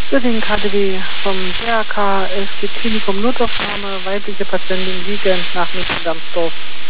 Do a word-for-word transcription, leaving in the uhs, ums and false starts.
Göttingen K D W vom D R K. Es geht Klinikum Notaufnahme, weibliche Patientin liegend nach München-Damsdorf.